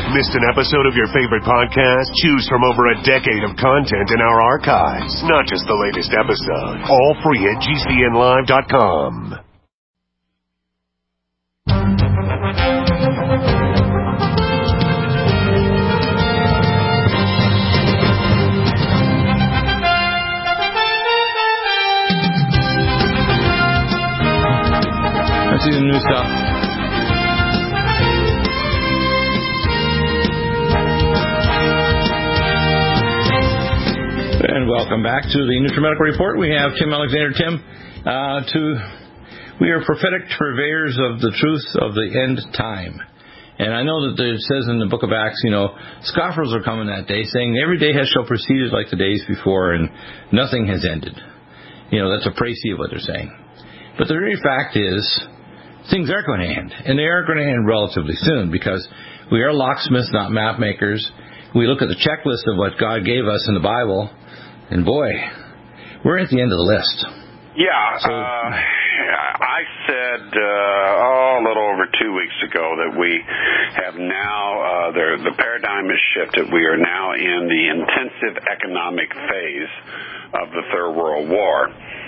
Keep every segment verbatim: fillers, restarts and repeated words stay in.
Missed an episode of your favorite podcast? Choose from over a decade of content in our archives, not just the latest episode. All free at G C N live dot com. Let's see the new stuff. And welcome back to the NutriMedical Report. We have Tim Alexander. Tim, uh, to we are prophetic purveyors of the truth of the end time. And I know that it says in the book of Acts, you know, scoffers are coming that day, saying every day has shall proceeded like the days before, and nothing has ended. You know, that's a précis of what they're saying. But the very fact is, things are going to end, and they are going to end relatively soon, because we are locksmiths, not map makers. We look at the checklist of what God gave us in the Bible, and boy, we're at the end of the list. Yeah, so, uh, I said uh, oh, a little over two weeks ago that we have now, uh, the, the paradigm has shifted. We are now in the intensive economic phase of the Third World War.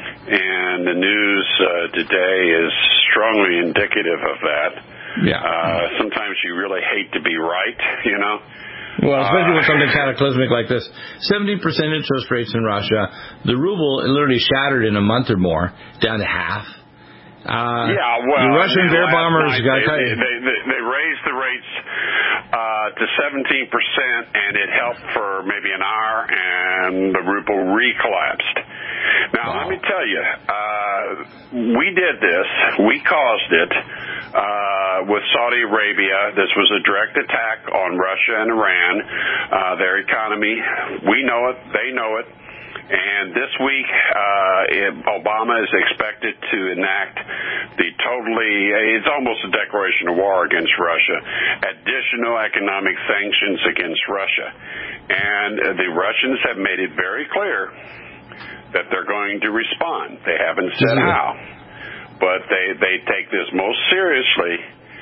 And the news uh, today is strongly indicative of that. Yeah. Uh, sometimes you really hate to be right, you know. Well, especially with something cataclysmic like this. seventeen percent interest rates in Russia. The ruble literally shattered in a month or more, down to half. Uh, yeah, well, the Russian bear bombers got they, they, they, they, they raised the rates uh, to seventeen percent, and it helped for maybe an hour, and the ruble re-collapsed. Now, wow. Let me tell you, uh, we did this. We caused it. Uh, with Saudi Arabia, this was a direct attack on Russia and Iran, uh, their economy. We know it. They know it. And this week, uh, it, Obama is expected to enact the totally, it's almost a declaration of war against Russia, additional economic sanctions against Russia. And the Russians have made it very clear that they're going to respond. They haven't said mm-hmm. how. But they, they take this most seriously,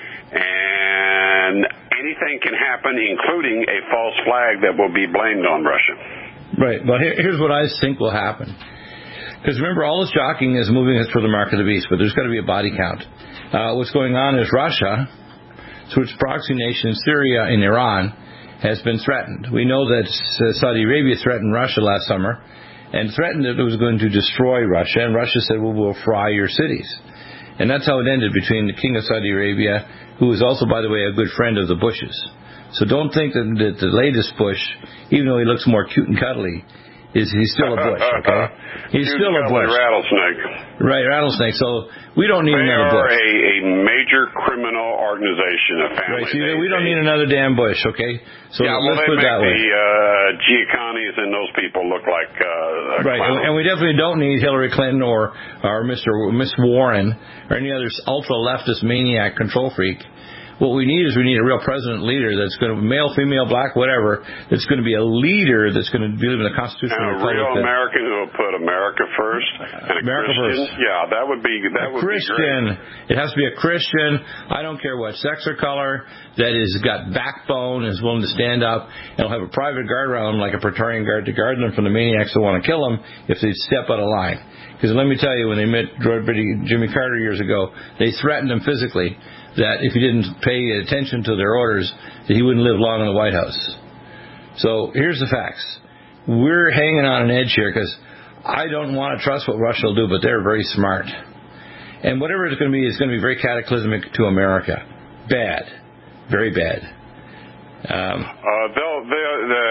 and anything can happen, including a false flag that will be blamed on Russia. Right. Well, here, here's what I think will happen. Because remember, all this jockeying is moving us for the mark of the beast, but there's got to be a body count. Uh, what's going on is Russia, through its proxy nations, Syria and Iran, has been threatened. We know that Saudi Arabia threatened Russia last summer, and threatened that it was going to destroy Russia, and Russia said, well, we'll fry your cities. And that's how it ended between the king of Saudi Arabia, who is also, by the way, a good friend of the Bushes. So don't think that, that the latest Bush, even though he looks more cute and cuddly, is he's still a Bush, okay? He's still a Bush. Rattlesnake. Right, rattlesnake. So we don't need they another Bush. They are a, a major criminal organization, a family. Right, see, they, we don't they, need another damn Bush, okay? So yeah, well, let's they put it make that way. the uh, Giaconis and those people look like uh, right, clowns. And we definitely don't need Hillary Clinton or or Mister Miss Warren or any other ultra leftist maniac control freak. What we need is we need a real president leader that's going to, male, female, black, whatever, that's going to be a leader that's going to believe in the Constitution and of the Republic. Republic. A real American who will put America first. And a America Christian. first. Yeah, that would be that a would Christian. be great. It has to be a Christian. I don't care what sex or color. That is got backbone, is willing to stand up, and will have a private guard around them, like a Praetorian guard, to guard them from the maniacs who want to kill them if they step out of line. Because let me tell you, when they met Jimmy Carter years ago, they threatened him physically that if he didn't pay attention to their orders, that he wouldn't live long in the White House. So here's the facts. We're hanging on an edge here because I don't want to trust what Russia will do, but they're very smart. And whatever it's going to be, it's going to be very cataclysmic to America. Bad. Very bad. Um, uh, they'll, they'll, the,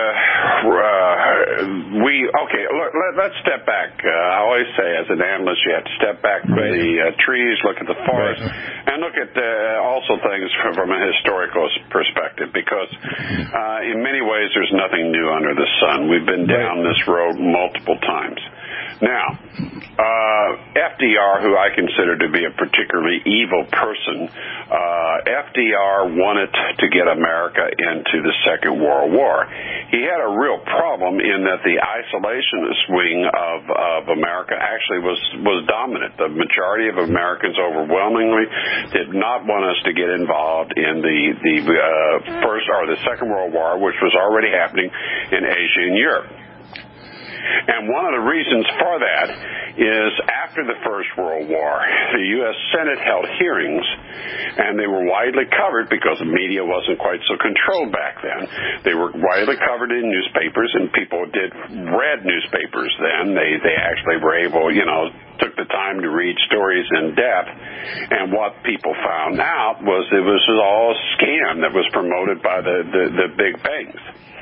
uh, we, okay, look, let, let's step back. Uh, I always say, as an analyst, you have to step back from right. the uh, trees, look at the forest, right. and look at uh, also things from, from a historical perspective, because uh, in many ways there's nothing new under the sun. We've been down right. this road multiple times. Now, uh, F D R, who I consider to be a particularly evil person, uh, F D R wanted to get America into the Second World War. He had a real problem in that the isolationist wing of, of America actually was, was dominant. The majority of Americans overwhelmingly did not want us to get involved in the, the uh, first or the Second World War, which was already happening in Asia and Europe. And one of the reasons for that is after the First World War, the U S Senate held hearings, and they were widely covered because the media wasn't quite so controlled back then. They were widely covered in newspapers, and people did read newspapers then. They they actually were able, you know, took the time to read stories in depth. And what people found out was it was all a scam that was promoted by the, the, the big banks.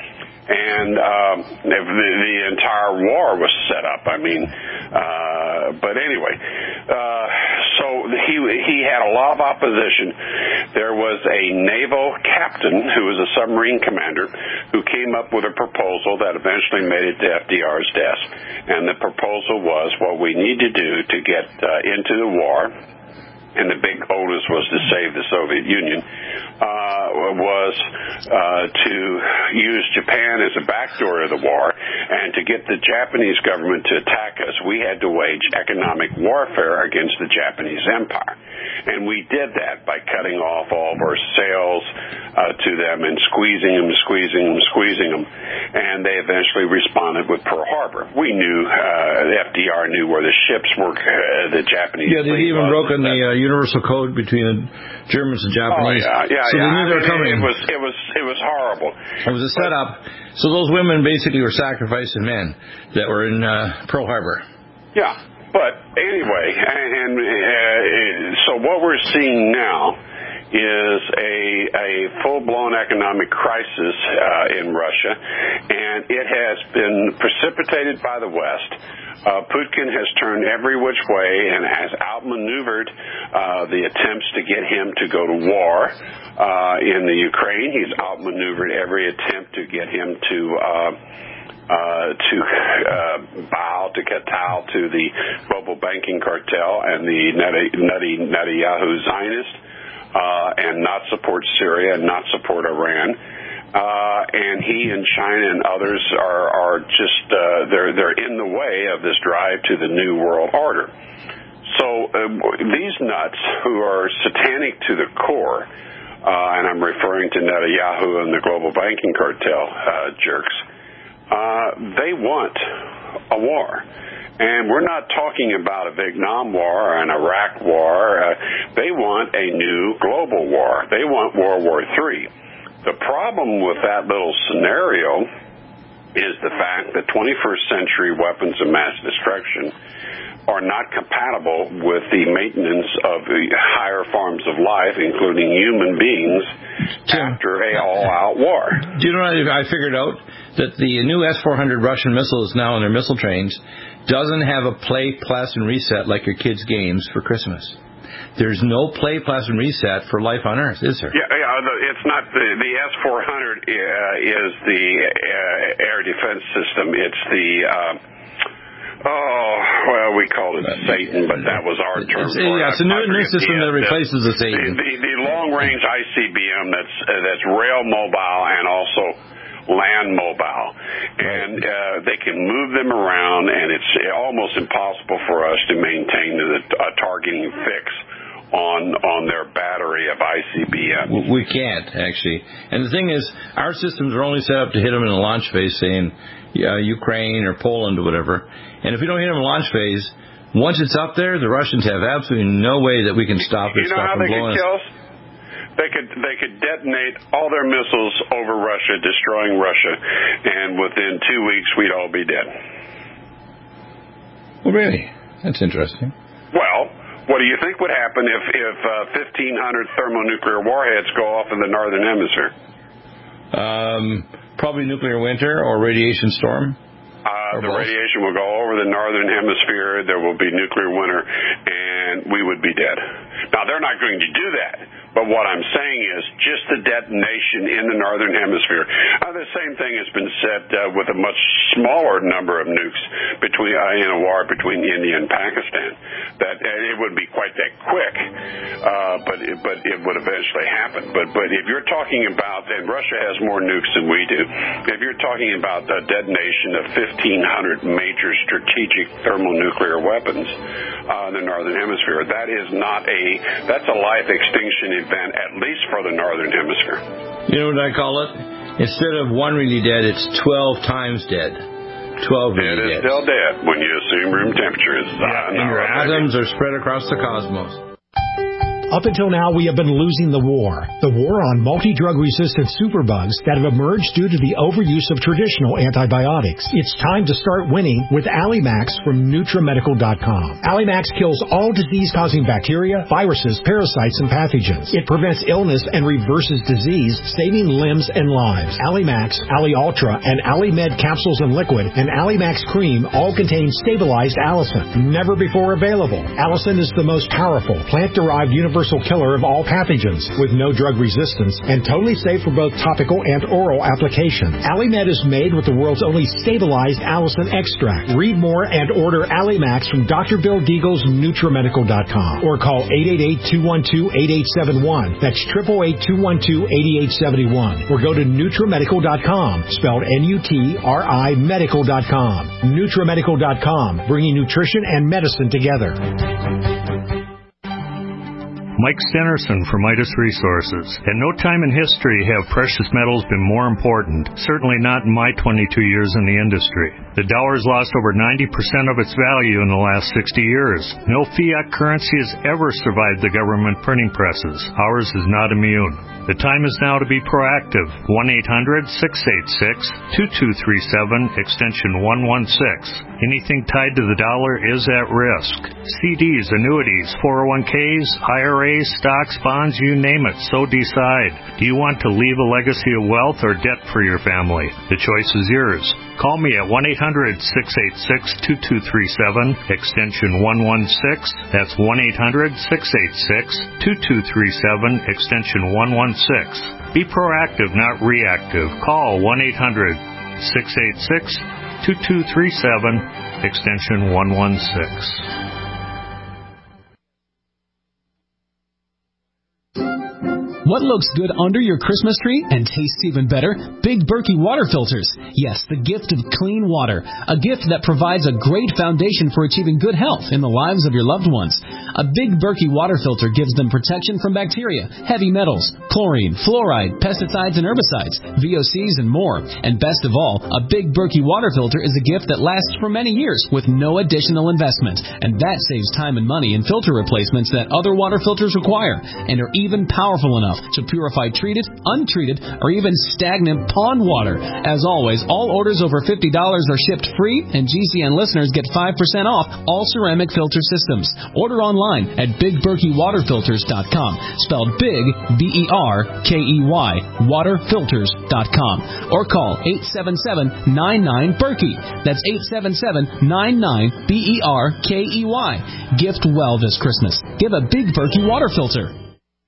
And um, the, the entire war was set up. I mean, uh, but anyway, uh, so he he had a lot of opposition. There was a naval captain who was a submarine commander who came up with a proposal that eventually made it to F D R's desk. And the proposal was what we need to do to get uh, into the war, and the big onus was to save the Soviet Union, uh, was uh, to use Japan as a backdoor of the war, and to get the Japanese government to attack us, we had to wage economic warfare against the Japanese Empire. And we did that by cutting off all of our sales uh, to them and squeezing them, squeezing them, squeezing them. And they eventually responded with Pearl Harbor. We knew, uh, F D R knew where the ships were, uh, the Japanese. Yeah, they even broke in the uh, universal code between the Germans and Japanese. Oh, yeah, yeah, so yeah. they knew I they were mean, coming. It was, it was, it was horrible. It was a setup. So those women basically were sacrificing men that were in uh, Pearl Harbor. Yeah. But anyway, and uh, so what we're seeing now is a, a full-blown economic crisis uh, in Russia, and it has been precipitated by the West. Uh, Putin has turned every which way and has outmaneuvered uh, the attempts to get him to go to war uh, in the Ukraine. He's outmaneuvered every attempt to get him to uh, Uh, to uh, bow, to kowtow to the global banking cartel and the nutty, nutty Netanyahu Zionist, uh, and not support Syria and not support Iran. Uh, and he and China and others are, are just, uh, they're, they're in the way of this drive to the New World Order. So uh, these nuts who are satanic to the core, uh, and I'm referring to Netanyahu and the global banking cartel uh, jerks, Uh, they want a war. And we're not talking about a Vietnam War or an Iraq War. Uh, they want a new global war. They want World War Three. The problem with that little scenario is the fact that twenty-first century weapons of mass destruction are not compatible with the maintenance of the higher forms of life, including human beings, Tim, after a all-out war. Do you know what I figured out? That the new S four hundred Russian missiles now in their missile trains doesn't have a play, plus, and reset like your kids' games for Christmas. There's no play, plus, and reset for life on Earth, is there? Yeah, yeah. It's not the the S four hundred uh, is the uh, air defense system. It's the uh, oh, well, we called it Satan, but that was our term. It's, yeah, it's a new, new system that replaces the Satan. The, the, the long-range I C B M that's uh, that's rail mobile and also land mobile, and uh, they can move them around, and it's almost impossible for us to maintain a, a targeting fix on on their battery of I C B M. We can't, actually. And the thing is, our systems are only set up to hit them in a launch phase, say in uh, Ukraine or Poland or whatever. And if we don't hit them in launch phase, once it's up there, the Russians have absolutely no way that we can stop this stuff from blowing us. You know how they could kill us? They could they could detonate all their missiles over Russia, destroying Russia, and within two weeks we'd all be dead. Well, really? That's interesting. Well, what do you think would happen if if uh, fifteen hundred thermonuclear warheads go off in the northern hemisphere? Um, probably nuclear winter or radiation storm. Uh, the both. Radiation will go over the northern hemisphere. There will be nuclear winter, and we would be dead. Now, they're not going to do that. But what I'm saying is just the detonation in the northern hemisphere. Uh, the same thing has been said uh, with a much smaller number of nukes between uh, in a war between India and Pakistan. That uh, it would be quite that quick, uh, but it, but it would eventually happen. But but if you're talking about, and Russia has more nukes than we do, if you're talking about the detonation of fifteen hundred major strategic thermonuclear weapons uh, in the northern hemisphere, that is not a that's a life extinction event, at least for the northern hemisphere. You know what I call it? Instead of one really dead, it's twelve times dead. twelve really dead. It is still dead when you assume room temperature is yeah, uh, and your atoms are spread across the cosmos. Up until now, we have been losing the war. The war on multi-drug-resistant superbugs that have emerged due to the overuse of traditional antibiotics. It's time to start winning with Allimax from Nutramedical dot com. Allimax kills all disease-causing bacteria, viruses, parasites, and pathogens. It prevents illness and reverses disease, saving limbs and lives. Allimax, Alli Ultra, and Allimed capsules and liquid, and Allimax cream all contain stabilized allicin. Never before available. Allicin is the most powerful plant-derived universal killer of all pathogens with no drug resistance and totally safe for both topical and oral application. Allimed is made with the world's only stabilized allicin extract. Read more and order Allimax from Doctor Bill Deagle's Nutramedical dot com or call eight eight eight, two one two, eight eight seven one. That's eight eight eight, two one two, eight eight seven one. Or go to Nutramedical dot com, spelled N U T R I medical dot com. Nutramedical dot com, bringing nutrition and medicine together. Mike Stenerson from Midas Resources. At no time in history have precious metals been more important, certainly not in my twenty-two years in the industry. The dollar's lost over ninety percent of its value in the last sixty years. No fiat currency has ever survived the government printing presses. Ours is not immune. The time is now to be proactive. one eight hundred, six eight six, two two three seven, extension one one six. Anything tied to the dollar is at risk. C Ds, annuities, four oh one k's, I R As, stocks, bonds, you name it, so decide. Do you want to leave a legacy of wealth or debt for your family? The choice is yours. Call me at one eight hundred, six eight six, two two three seven, extension one one six. That's one eight hundred, six eight six, two two three seven, extension one one six. Be proactive, not reactive. Call one eight hundred, six eight six, two two three seven, extension one one six. What looks good under your Christmas tree and tastes even better? Big Berkey water filters. Yes, the gift of clean water. A gift that provides a great foundation for achieving good health in the lives of your loved ones. A Big Berkey water filter gives them protection from bacteria, heavy metals, chlorine, fluoride, pesticides and herbicides, V O Cs and more. And best of all, a Big Berkey water filter is a gift that lasts for many years with no additional investment. And that saves time and money in filter replacements that other water filters require and are even powerful enough to purify treated, untreated, or even stagnant pond water. As always, all orders over fifty dollars are shipped free, and G C N listeners get five percent off all ceramic filter systems. Order online at big berkey water filters dot com, spelled big, B E R K E Y, water filters dot com, or call eight seven seven, nine nine, Berkey. That's eight seven seven, nine nine, B E R K E Y. Gift well this Christmas. Give a Big Berkey water filter.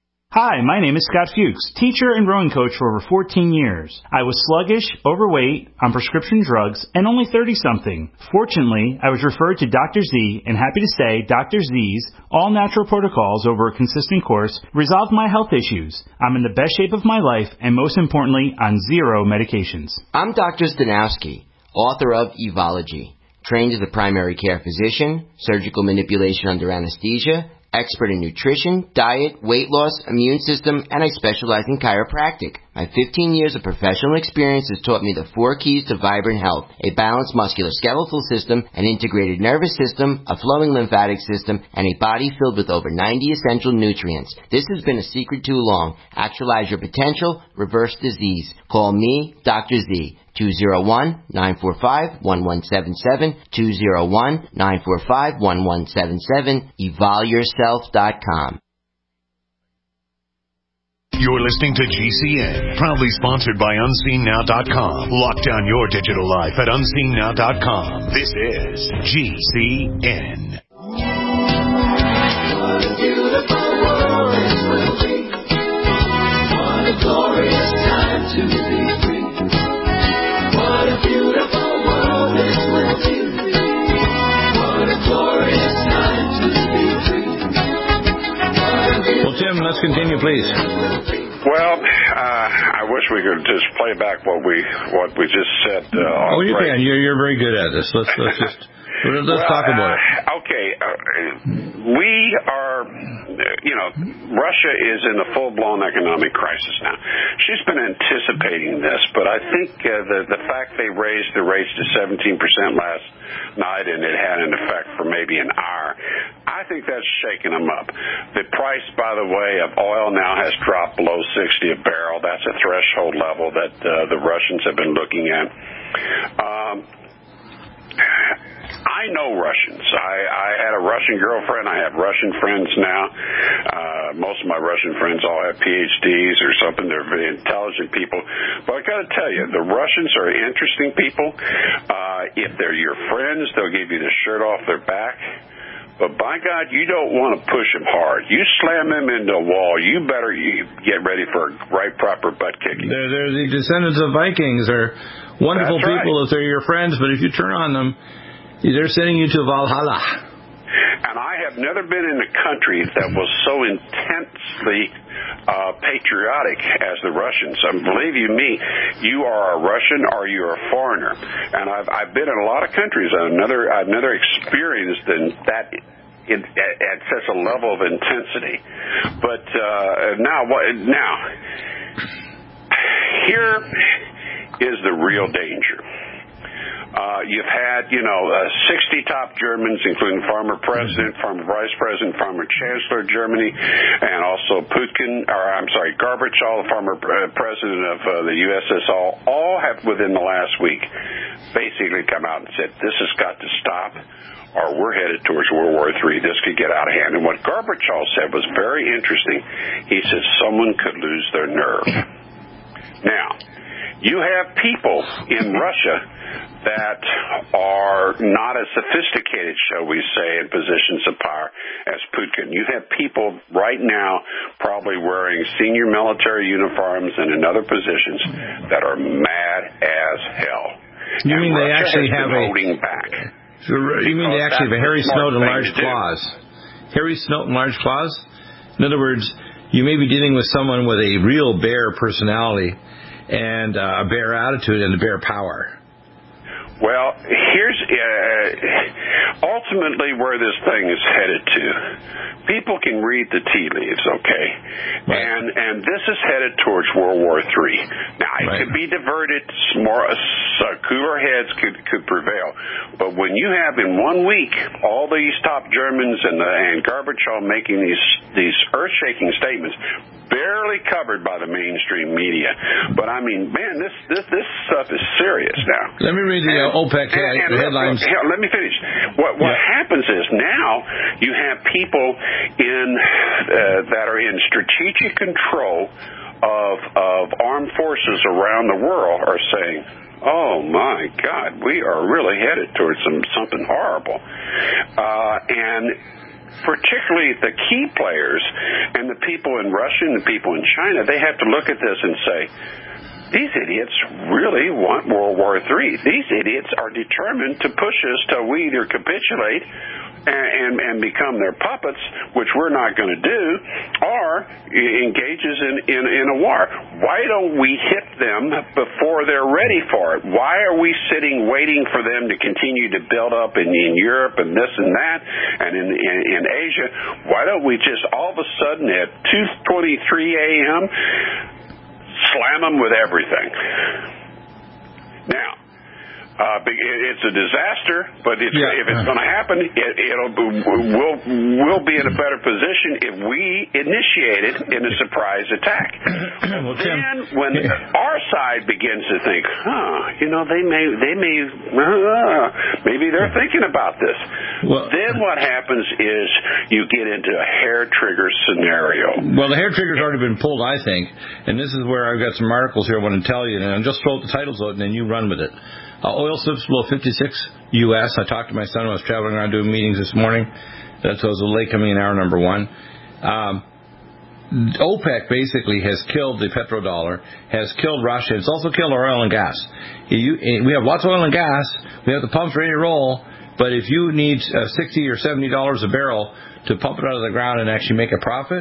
Hi, my name is Scott Fuchs, teacher and rowing coach for over fourteen years. I was sluggish, overweight, on prescription drugs, and only thirty-something. Fortunately, I was referred to Doctor Z, and happy to say Doctor Z's all-natural protocols over a consistent course resolved my health issues. I'm in the best shape of my life, and most importantly, on zero medications. I'm Doctor Stanowski, author of Evology, trained as a primary care physician, surgical manipulation under anesthesia, expert in nutrition, diet, weight loss, immune system, and I specialize in chiropractic. My fifteen years of professional experience has taught me the four keys to vibrant health: a balanced musculoskeletal system, an integrated nervous system, a flowing lymphatic system, and a body filled with over ninety essential nutrients. This has been a secret too long. Actualize your potential, reverse disease. Call me, Doctor Z. two oh one, nine four five, one one seven seven, two oh one, nine four five, one one seven seven, evol yourself dot com. You're listening to G C N, proudly sponsored by unseen now dot com. Lock down your digital life at unseen now dot com. This is G C N. What a beautiful world. Let's continue, please. Well, uh, I wish we could just play back what we what we just said. Uh, oh, you right. can. You're, you're very good at this. Let's let's just let's well, talk about uh, it. Okay, uh, we are. You know, Russia is in a full-blown economic crisis now. She's been anticipating this, but I think uh, the the fact they raised the rates to seventeen percent last night and it had an effect for maybe an hour, I think that's shaking them up. The price, by the way, of oil now has dropped below sixty a barrel. That's a threshold level that uh, the Russians have been looking at. Um, I know Russians. I, I had a Russian girlfriend. I have Russian friends now. Uh, most of my Russian friends all have P H Ds or something. They're very intelligent people. But I got to tell you, the Russians are interesting people. Uh, if they're your friends, they'll give you the shirt off their back. But by God, you don't want to push them hard. You slam them into a wall, you better you get ready for a right proper butt kicking. They're, they're the descendants of Vikings. They're wonderful That's people right. if they're your friends, but if you turn on them, they're sending you to Valhalla. And I have never been in a country that was so intensely uh, patriotic as the Russians. And believe you me, you are a Russian or you're a foreigner. And I've, I've been in a lot of countries. I've never, I've never experienced in that in, at, at such a level of intensity. But uh, now, what? Now, here is the real danger. Uh, you've had, you know, uh, sixty top Germans, including former president, former vice president, former chancellor of Germany, and also Putin, or I'm sorry, Gorbachev, the former uh, president of uh, the U S S R, all have within the last week basically come out and said, this has got to stop, or we're headed towards World War Three. This could get out of hand. And what Gorbachev said was very interesting. He said someone could lose their nerve. Now, you have people in Russia that are not as sophisticated, shall we say, in positions of power as Putin. You have people right now probably wearing senior military uniforms and in other positions that are mad as hell. You and mean they Russia actually has have been a holding back? So, you mean they actually have a Harry Snowden large claws? Harry Snowden large claws? In other words, you may be dealing with someone with a real bear personality and uh, a bear attitude and a bear power. Well, here's uh, ultimately where this thing is headed to. People can read the tea leaves, okay? Right. And and this is headed towards World War Three. Now, it right. could be diverted. More uh, cooler heads could could prevail. But when you have in one week all these top Germans and the, and Gorbachev making these these earth-shaking statements, barely covered by the mainstream media. But I mean, man, this this this stuff is serious now. Let me read the uh, OPEC head, and, and the headlines. Let, let me finish. What what yeah. happens is now you have people in uh, that are in strategic control of of armed forces around the world are saying, oh my God, we are really headed towards some something horrible, uh, and. particularly the key players and the people in Russia and the people in China, they have to look at this and say, these idiots really want World War Three. These idiots are determined to push us till we either capitulate and, and, and become their puppets, which we're not going to do, or engages in, in, in a war. Why don't we hit them before they're ready for it? Why are we sitting waiting for them to continue to build up in, in Europe and this and that and in, in, in Asia? Why don't we just all of a sudden at two twenty-three a.m. slam them with everything? Now, Uh, it's a disaster, but it's, yeah. if it's going to happen, it, it'll we'll we'll be in a better position if we initiate it in a surprise attack. Well, then, Tim, when yeah. our side begins to think, huh, you know, they may they may uh, maybe they're thinking about this. Well, then what happens is you get into a hair trigger scenario. Well, the hair trigger's already been pulled, I think, and this is where I've got some articles here I want to tell you, and I'll just throw the titles out and then you run with it. Uh, oil slips below fifty-six U S. I talked to my son when I was traveling around doing meetings this morning. That's why I was late coming in hour number one. Um, OPEC basically has killed the petrodollar, has killed Russia. It's also killed our oil and gas. You, we have lots of oil and gas. We have the pumps ready to roll. But if you need uh, sixty or seventy dollars a barrel to pump it out of the ground and actually make a profit,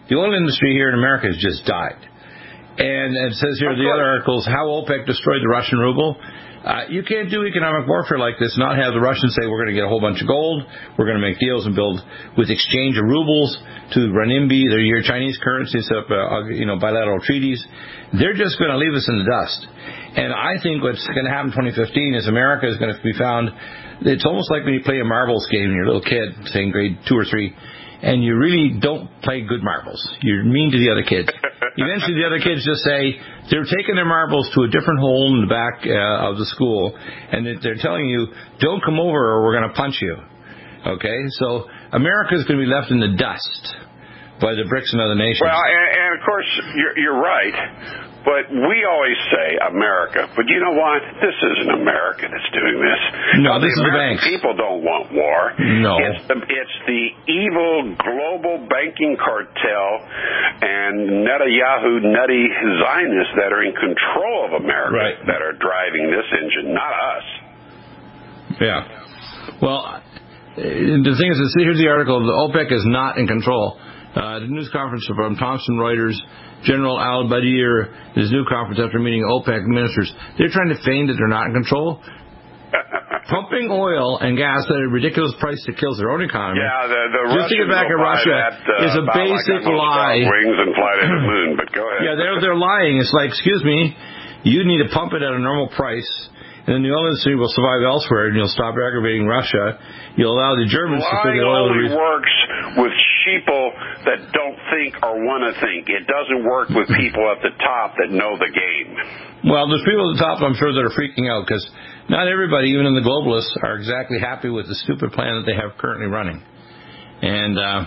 The oil industry here in America has just died. And it says here, the other articles, how OPEC destroyed the Russian ruble. Uh, you can't do economic warfare like this, not have the Russians say, we're going to get a whole bunch of gold, we're going to make deals and build with exchange of rubles to renminbi, their your Chinese currency, set up uh, you know, bilateral treaties. They're just going to leave us in the dust. And I think what's going to happen in twenty fifteen is America is going to be found, it's almost like when you play a marbles game when you're a little kid, say in grade two or three, and you really don't play good marbles. You're mean to the other kids. Eventually the other kids just say they're taking their marbles to a different hole in the back uh, of the school, and they're telling you, don't come over or we're going to punch you. Okay? So America's going to be left in the dust by the BRICS and other nations. Well, and, and of course, you're, you're right. But we always say America. But you know what? This isn't America that's doing this. No, well, this the is American the banks. People don't want war. No. It's the, it's the evil global banking cartel and Netanyahu nutty Zionists that are in control of America right. that are driving this engine, not us. Yeah. Well, the thing is, here's the article. The OPEC is not in control. Uh, the news conference from Thomson Reuters, General al-Badir, his new conference after meeting OPEC ministers, they're trying to feign that they're not in control. Pumping oil and gas at a ridiculous price that kills their own economy. Yeah, the, the Just to get back at Russia that, uh, is a basic like lie. Wings and fly to the moon, but go ahead. Yeah, they're they're lying. It's like, excuse me, you need to pump it at a normal price, and then the oil industry will survive elsewhere, and you'll stop aggravating Russia. You'll allow the Germans Lying to put the oil. only works with sheeple that don't think or want to think. It doesn't work with people at the top that know the game. Well, there's people at the top, I'm sure, that are freaking out because not everybody, even in the globalists, are exactly happy with the stupid plan that they have currently running. And uh,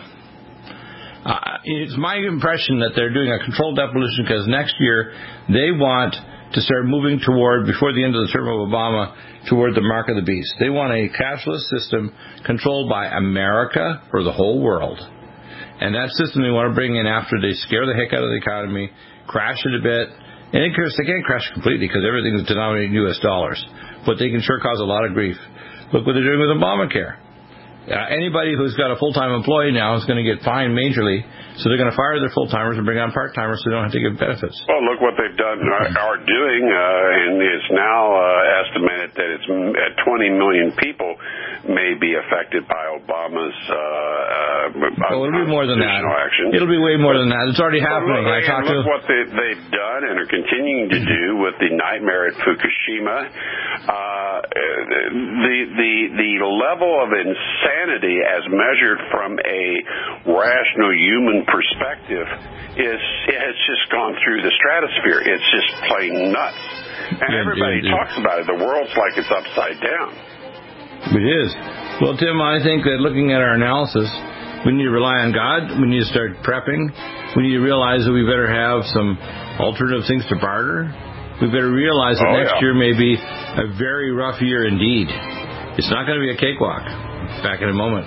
uh, it's my impression that they're doing a controlled demolition because next year they want to start moving toward, before the end of the term of Obama, toward the mark of the beast. They want a cashless system controlled by America for the whole world. And that system they want to bring in after they scare the heck out of the economy, crash it a bit. And of course, they can't crash it completely because everything is denominated in U S dollars. But they can sure cause a lot of grief. Look what they're doing with Obamacare. Uh, anybody who's got a full-time employee now is going to get fined majorly, so they're going to fire their full-timers and bring on part-timers so they don't have to give benefits. Well, look what they've done, are doing, uh, and it's now uh, estimated that it's at twenty million people may be affected by Obama's uh, uh, well, it'll be more than that. Action. It'll be way more than that. It's already happening. Well, look, I talked look to what they, they've done and are continuing to do with the nightmare at Fukushima. Uh, the the the level of insanity as measured from a rational human perspective is it has just gone through the stratosphere. It's just plain nuts. And yeah, everybody yeah, yeah. talks about it. The world's like it's upside down. It is. Well, Tim, I think that looking at our analysis, we need to rely on God. We need to start prepping. We need to realize that we better have some alternative things to barter. We better realize that oh, next yeah. year may be a very rough year indeed. It's not going to be a cakewalk. Back in a moment.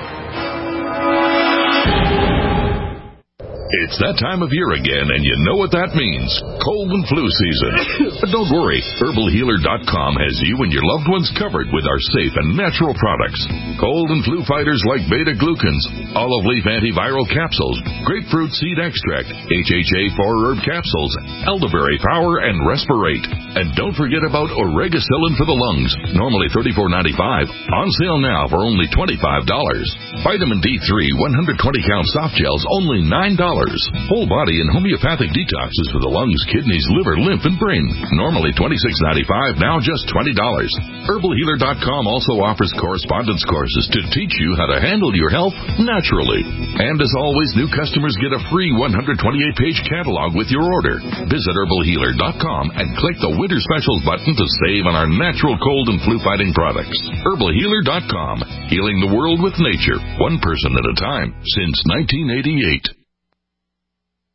It's that time of year again, and you know what that means. Cold and flu season. But don't worry. Herbal Healer dot com has you and your loved ones covered with our safe and natural products. Cold and flu fighters like beta-glucans, olive leaf antiviral capsules, grapefruit seed extract, H H A four herb capsules, elderberry power, and respirate. And don't forget about Oregacillin for the lungs, normally thirty-four ninety-five, on sale now for only twenty-five dollars. Vitamin D three one hundred twenty count soft gels, only nine dollars. Whole body and homeopathic detoxes for the lungs, kidneys, liver, lymph, and brain. Normally twenty-six ninety-five, now just twenty dollars. Herbal Healer dot com also offers correspondence courses to teach you how to handle your health naturally. And as always, new customers get a free one hundred twenty-eight page catalog with your order. Visit Herbal Healer dot com and click the Winter Specials button to save on our natural cold and flu fighting products. Herbal Healer dot com, healing the world with nature, one person at a time, since nineteen eighty-eight.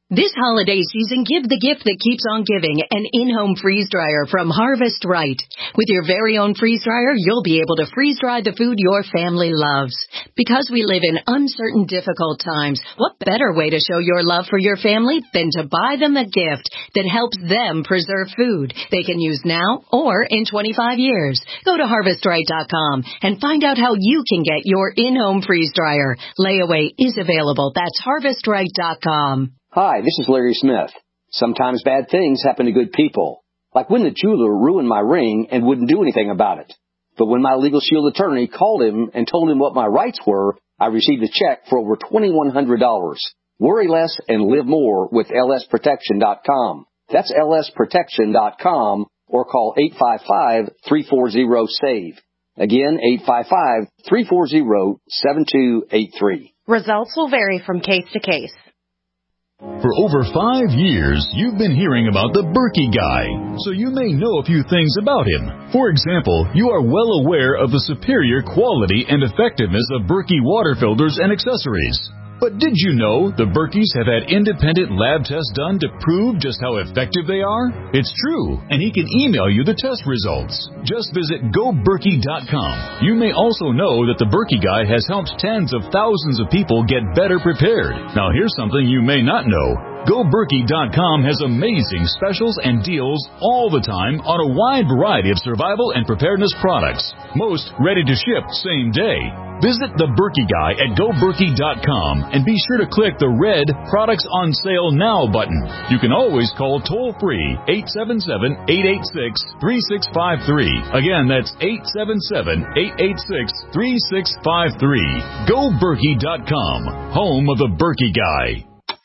This holiday season, give the gift that keeps on giving, an in-home freeze dryer from Harvest Right. With your very own freeze dryer, you'll be able to freeze dry the food your family loves. Because we live in uncertain, difficult times, what better way to show your love for your family than to buy them a gift that helps them preserve food they can use now or in twenty-five years. Go to harvest right dot com and find out how you can get your in-home freeze dryer. Layaway is available. That's harvest right dot com. Hi, this is Larry Smith. Sometimes bad things happen to good people. Like when the jeweler ruined my ring and wouldn't do anything about it. But when my Legal Shield attorney called him and told him what my rights were, I received a check for over twenty-one hundred dollars. Worry less and live more with L S protection dot com. That's L S protection dot com or call eight five five, three four zero, SAVE. Again, eight five five, three four zero, seven two eight three. Results will vary from case to case. For over five years, you've been hearing about the Berkey Guy, so you may know a few things about him. For example, you are well aware of the superior quality and effectiveness of Berkey water filters and accessories. But did you know the Berkeys have had independent lab tests done to prove just how effective they are? It's true, and he can email you the test results. Just visit go berkey dot com. You may also know that the Berkey Guy has helped tens of thousands of people get better prepared. Now here's something you may not know. go berkey dot com has amazing specials and deals all the time on a wide variety of survival and preparedness products. Most ready to ship same day. Visit the Berkey Guy at go berkey dot com and be sure to click the red Products on Sale Now button. You can always call toll-free eight seven seven, eight eight six, three six five three. Again, that's eight seven seven, eight eight six, three six five three. go berkey dot com, home of the Berkey Guy.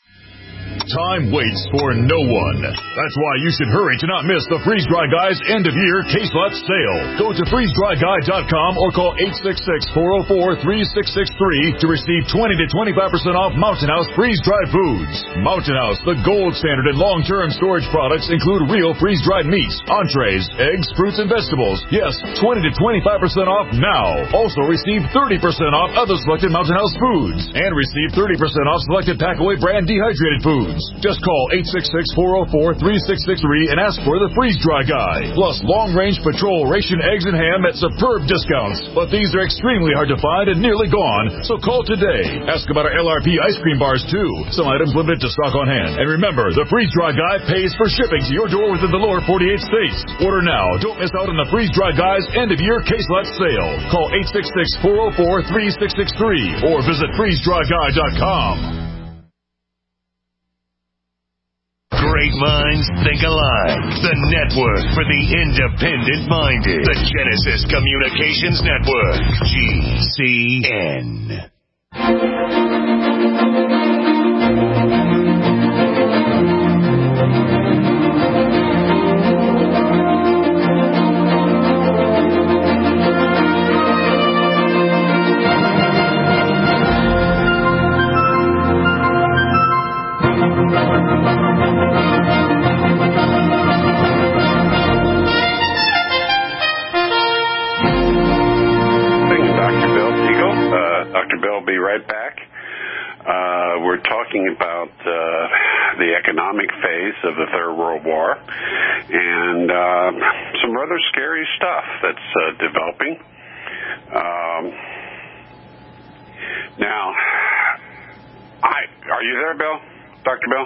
Time waits for no one. That's why you should hurry to not miss the Freeze Dry Guy's end-of-year case lot sale. Go to freeze dry guy dot com or call eight six six, four oh four, three six six three to receive twenty to twenty-five percent off Mountain House freeze-dried foods. Mountain House, the gold standard in long-term storage products, include real freeze-dried meats, entrees, eggs, fruits, and vegetables. Yes, twenty to twenty-five percent off now. Also receive thirty percent off other selected Mountain House foods. And receive thirty percent off selected Packaway brand dehydrated foods. Just call eight six six, four oh four, three six six three and ask for the Freeze Dry Guy. Plus long-range patrol ration eggs and ham at superb discounts. But these are extremely hard to find and nearly gone, so call today. Ask about our L R P ice cream bars, too. Some items limited to stock on hand. And remember, the Freeze Dry Guy pays for shipping to your door within the lower forty-eight states. Order now. Don't miss out on the Freeze Dry Guy's end-of-year case lot sale. Call eight six six, four oh four, three six six three or visit freeze dry guy dot com. Great minds think alike. The network for the independent-minded. The Genesis Communications Network. G C N. About uh, the economic phase of the Third World War and uh, some rather scary stuff that's uh, developing. Um, now, I are you there, Bill? Doctor Bill?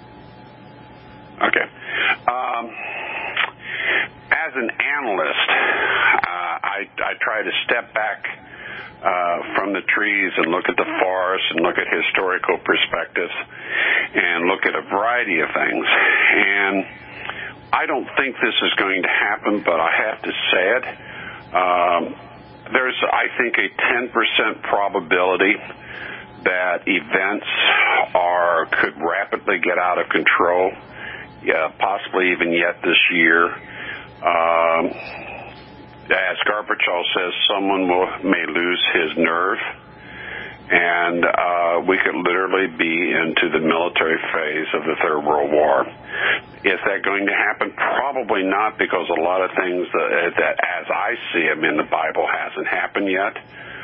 Okay. Um, as an analyst, uh, I, I try to step back Uh, from the trees and look at the forest and look at historical perspectives and look at a variety of things. And I don't think this is going to happen, but I have to say it. Um, there's, I think, a ten percent probability that events are could rapidly get out of control, yeah, possibly even yet this year. Um, As Gorbachev says, someone will, may lose his nerve, and uh, we could literally be into the military phase of the Third World War. Is that going to happen? Probably not, because a lot of things that, that as I see them in the Bible, hasn't happened yet.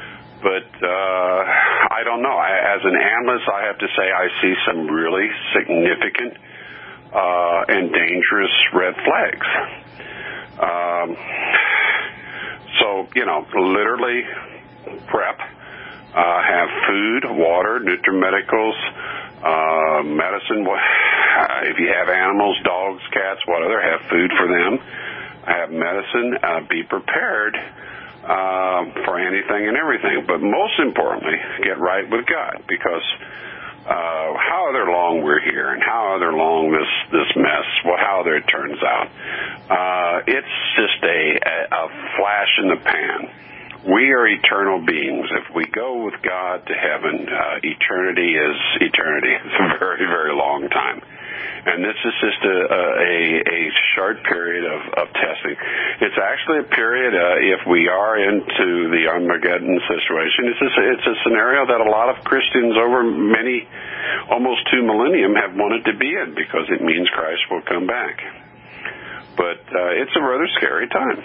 But uh, I don't know. I, as an analyst, I have to say I see some really significant uh, and dangerous red flags. Um, so, you know, literally prep, uh, have food, water, nutrimedicals, uh, medicine. If you have animals, dogs, cats, whatever, have food for them. Have medicine. Uh, be prepared uh, for anything and everything. But most importantly, get right with God, because uh, however long we're here and however long this, this mess, well, however it turns out, uh, it's just a, a flash in the pan. We are eternal beings. If we go with God to heaven, uh, eternity is eternity. It's a very, very long time. And this is just a, a, a short period of, of testing. It's actually a period, uh, if we are into the Armageddon situation, it's a, it's a scenario that a lot of Christians over many, almost two millennium have wanted to be in, because it means Christ will come back. But uh, it's a rather scary time.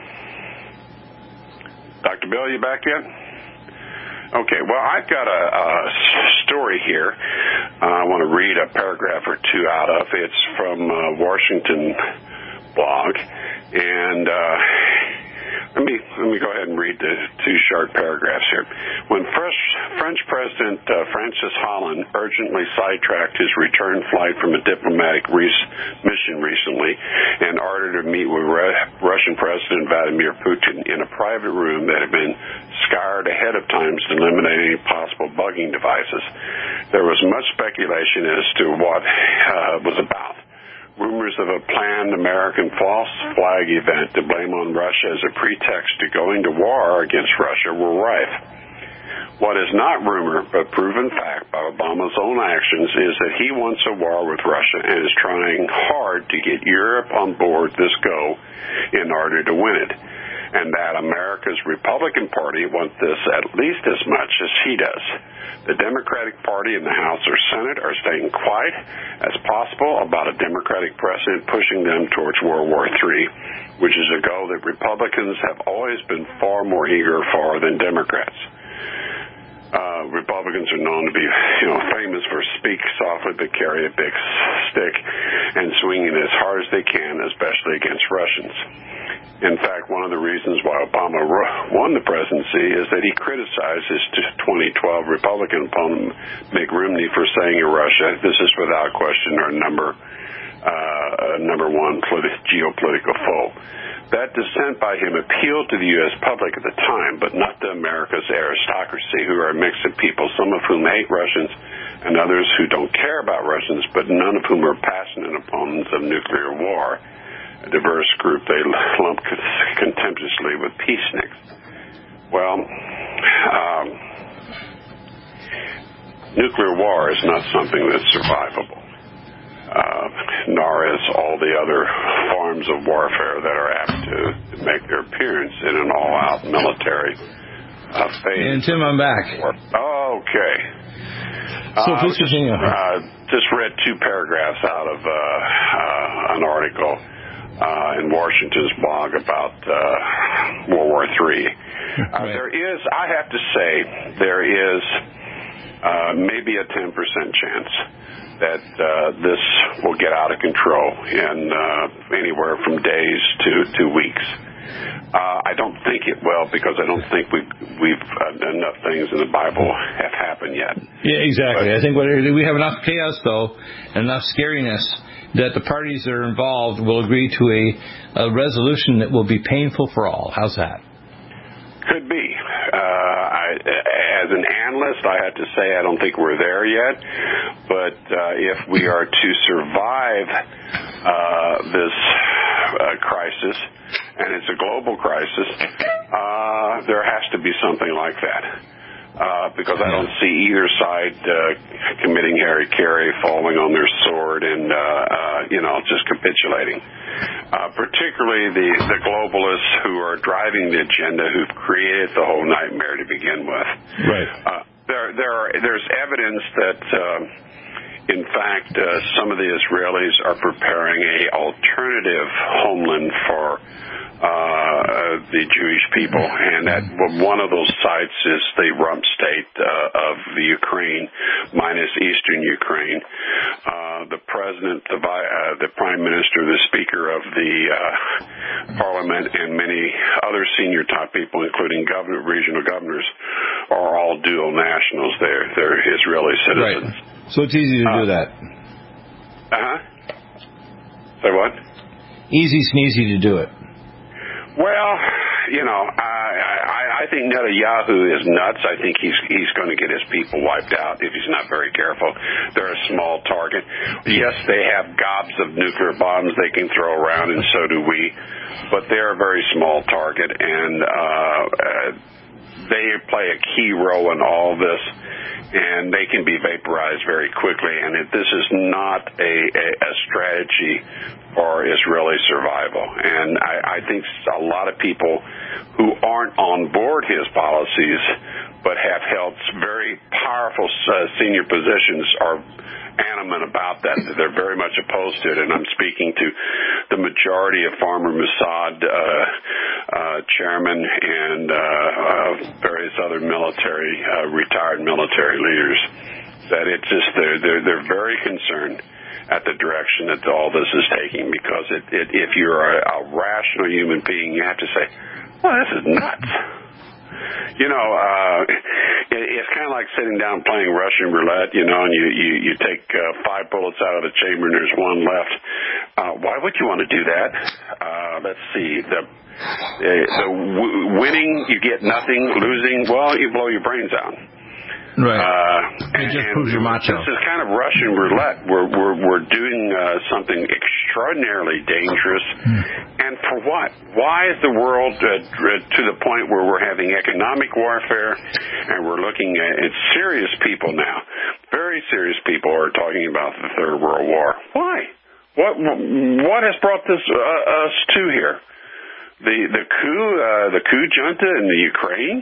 Doctor Bill, you back yet? Okay, well, I've got a, a story here uh, I want to read a paragraph or two out of. It's from uh, Washington blog, and uh, let me let me go ahead and read the two short paragraphs here. When French, French President uh, Francis Hollande urgently sidetracked his return flight from a diplomatic re- mission recently in order to meet with Re- Russian President Vladimir Putin in a private room that had been scoured ahead of time to eliminate any possible bugging devices, there was much speculation as to what uh, was about. Rumors of a planned American false flag event to blame on Russia as a pretext to going to war against Russia were rife. What is not rumor, but proven fact by Obama's own actions, is that he wants a war with Russia and is trying hard to get Europe on board this go in order to win it. And that America's Republican Party wants this at least as much as he does. The Democratic Party in the House or Senate are staying quiet as possible about a Democratic president pushing them towards World War Three, which is a goal that Republicans have always been far more eager for than Democrats. Uh, Republicans are known to be, you know, famous for speak softly but carry a big stick and swinging as hard as they can, especially against Russians. In fact, one of the reasons why Obama won the presidency is that he criticized his twenty twelve Republican opponent, Mitt Romney, for saying in Russia, this is without question our number uh, number one politi- geopolitical foe. That dissent by him appealed to the U S public at the time, but not to America's aristocracy, who are a mix of people, some of whom hate Russians and others who don't care about Russians, but none of whom are passionate opponents of nuclear war. A diverse group they lump contemptuously with peaceniks. Well, um, nuclear war is not something that's survivable, uh, nor is all the other forms of warfare that are apt to make their appearance in an all-out military uh, phase. And Tim, I'm back. Okay. So uh, just, uh, just read two paragraphs out of uh, uh, an article Uh, in Washington's blog about uh, World War Three. Uh, right. There is, I have to say, there is uh, maybe a ten percent chance that uh, this will get out of control in uh, anywhere from days to, to weeks. Uh, I don't think it will, because I don't think we've, we've uh, enough things in the Bible have happened yet. Yeah, exactly. But, I think what, we have enough chaos, though, and enough scariness, that the parties that are involved will agree to a, a resolution that will be painful for all. How's that? Could be. Uh, I, as an analyst, I have to say I don't think we're there yet. But uh, if we are to survive uh, this uh, crisis, and it's a global crisis, uh, there has to be something like that. Uh, because I don't see either side uh, committing hara-kiri, falling on their sword, and, uh, uh, you know, just capitulating. Uh, particularly the, the globalists who are driving the agenda, who've created the whole nightmare to begin with. Right. Uh, there, there are, there's evidence that, uh, in fact, uh, some of the Israelis are preparing a alternative homeland for Uh, the Jewish people, and that one of those sites is the rump state uh, of the Ukraine, minus eastern Ukraine. Uh, the president, the, uh, the prime minister, the speaker of the uh, parliament, and many other senior top people, including governor, regional governors, are all dual nationals there. They're Israeli citizens. Right. So it's easy to uh, do that. Uh-huh. Say what? Easy sneezy to do it. Well, you know, I, I, I think Netanyahu is nuts. I think he's he's going to get his people wiped out if he's not very careful. They're a small target. Yes, they have gobs of nuclear bombs they can throw around, and so do we. But they're a very small target, and uh, uh, they play a key role in all this. And they can be vaporized very quickly. And it, this is not a, a, a strategy for Israeli survival. And I, I think a lot of people who aren't on board his policies but have held very powerful uh, senior positions are adamant about that. They're very much opposed to it. And I'm speaking to the majority of former Mossad uh, uh, chairman and uh, uh, various other military, uh, retired military leaders, that it's just they're, they're, they're very concerned at the direction that all this is taking, because it, it, if you're a, a rational human being, you have to say, well, this is nuts. You know, uh, it, it's kind of like sitting down playing Russian roulette, you know, and you, you, you take uh, five bullets out of the chamber and there's one left. Uh, why would you want to do that? Uh, let's see. The, uh, the w- winning, you get nothing. Losing, well, you blow your brains out. Right. Uh, it just and proves your macho. This is kind of Russian roulette. We're we're we're doing uh, something extraordinarily dangerous, mm. and for what? Why is the world uh, to the point where we're having economic warfare, and we're looking at, at serious people now? Very serious people are talking about the Third World War. Why? What what has brought this uh, us to here? The the coup uh, the coup junta in the Ukraine,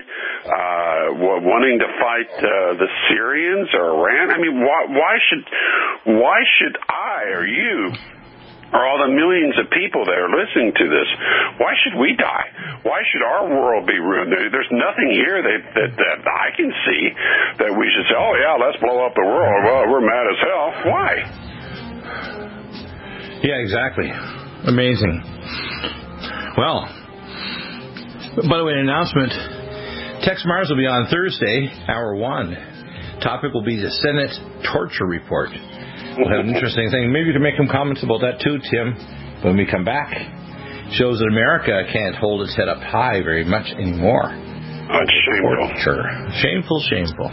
uh, wanting to fight uh, the Syrians or Iran. I mean, why, why should why should I or you or all the millions of people that are listening to this, why should we die? Why should our world be ruined? There, there's nothing here that, that that I can see that we should say, oh yeah, let's blow up the world. Well, we're mad as hell. Why? Yeah, exactly. Amazing. Well, by the way, an announcement. Tex Mars will be on Thursday, hour one. Topic will be the Senate torture report. We'll have an interesting thing. Maybe you can make some comments about that too, Tim, when we come back. Shows that America can't hold its head up high very much anymore. Oh, it's shameful. Torture. Shameful, shameful.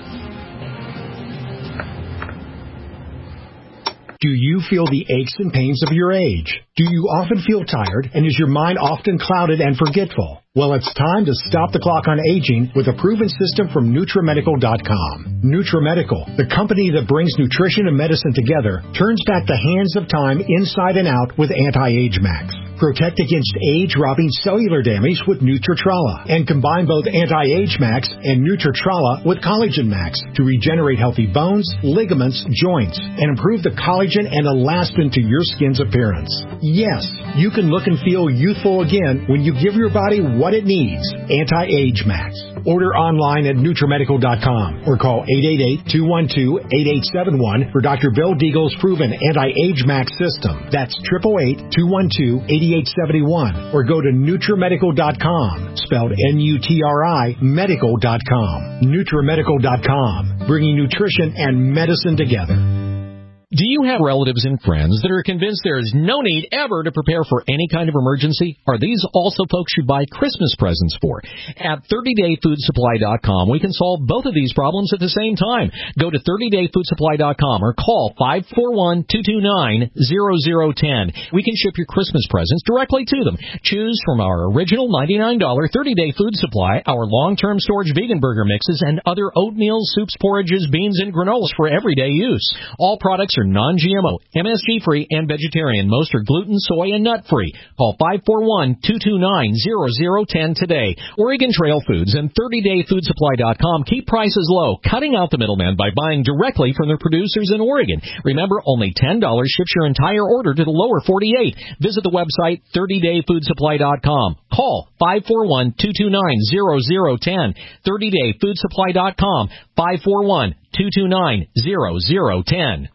Do you feel the aches and pains of your age? Do you often feel tired, and is your mind often clouded and forgetful? Well, it's time to stop the clock on aging with a proven system from NutriMedical dot com. NutriMedical, the company that brings nutrition and medicine together, turns back the hands of time inside and out with Anti-Age Max. Protect against age-robbing cellular damage with Nutritrala, and combine both Anti-Age Max and Nutritrala with Collagen Max to regenerate healthy bones, ligaments, joints, and improve the collagen and elastin to your skin's appearance. Yes, you can look and feel youthful again when you give your body what it needs. Anti-Age Max. Order online at NutriMedical dot com or call eight eight eight, two one two, eight eight seven one for Doctor Bill Deagle's proven Anti-Age Max system. That's eight eight eight, two one two, eight eight seven one or go to NutriMedical dot com, spelled N U T R I, medical dot com. NutriMedical dot com, bringing nutrition and medicine together. Do you have relatives and friends that are convinced there is no need ever to prepare for any kind of emergency? Are these also folks you buy Christmas presents for? At thirty day food supply dot com, we can solve both of these problems at the same time. Go to thirty day food supply dot com or call five four one, two two nine, zero zero one zero. We can ship your Christmas presents directly to them. Choose from our original ninety-nine dollars thirty day food supply, our long-term storage vegan burger mixes, and other oatmeals, soups, porridges, beans, and granolas for everyday use. All products are non-G M O, M S G-free, and vegetarian. Most are gluten, soy, and nut-free. Call five four one, two two nine, zero zero one zero today. Oregon Trail Foods and thirty day food supply dot com keep prices low, cutting out the middleman by buying directly from their producers in Oregon. Remember, only ten dollars ships your entire order to the lower forty-eight. Visit the website thirty day food supply dot com. Call five four one, two two nine, zero zero one zero. thirty day food supply dot com, five four one, two two nine, zero zero one zero.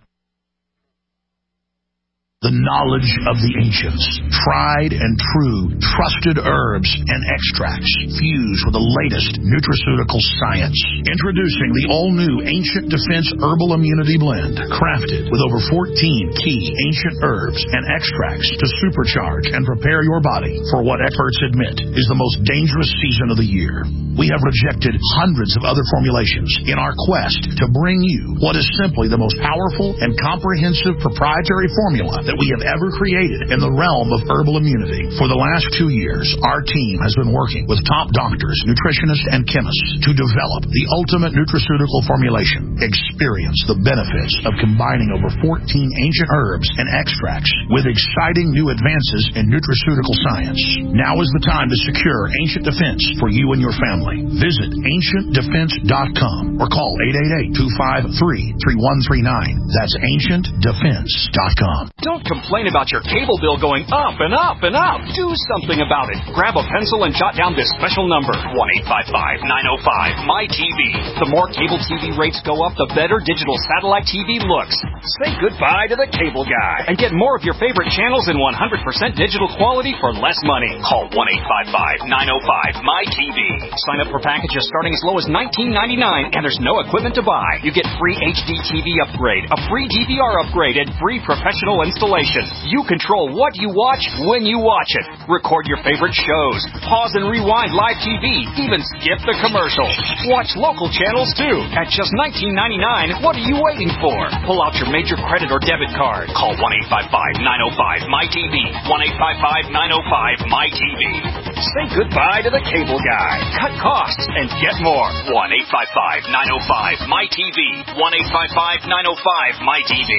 The knowledge of the ancients, tried and true, trusted herbs and extracts fused with the latest nutraceutical science. Introducing the all-new Ancient Defense Herbal Immunity Blend, crafted with over fourteen key ancient herbs and extracts to supercharge and prepare your body for what experts admit is the most dangerous season of the year. We have rejected hundreds of other formulations in our quest to bring you what is simply the most powerful and comprehensive proprietary formula that we have ever created in the realm of herbal immunity. For the last two years, our team has been working with top doctors, nutritionists, and chemists to develop the ultimate nutraceutical formulation. Experience the benefits of combining over fourteen ancient herbs and extracts with exciting new advances in nutraceutical science. Now is the time to secure Ancient Defense for you and your family. Visit ancient defense dot com or call eight eight eight, two five three, three one three nine. That's ancient defense dot com. Don't complain about your cable bill going up and up and up. Do something about it. Grab a pencil and jot down this special number, one eight five five, nine oh five, M Y T V. The more cable T V rates go up, the better digital satellite T V looks. Say goodbye to the cable guy and get more of your favorite channels in one hundred percent digital quality for less money. Call one eight five five, nine oh five, M Y T V. Sign up for packages starting as low as nineteen ninety-nine, and there's no equipment to buy. You get free H D T V upgrade, a free D V R upgrade, and free professional installation. You control what you watch when you watch it. Record your favorite shows. Pause and rewind live T V. Even skip the commercials. Watch local channels too. At just nineteen ninety-nine, what are you waiting for? Pull out your major credit or debit card. Call one eight five five, nine oh five, M Y T V. one eight five five, nine oh five, M Y T V. Say goodbye to the cable guy. Cut costs and get more. one eight five five, nine oh five, M Y T V. one eight five five, nine oh five, M Y T V.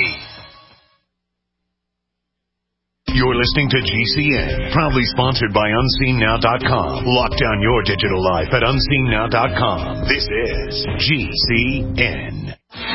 You're listening to G C N, proudly sponsored by unseen now dot com. Lock down your digital life at unseen now dot com. This is G C N.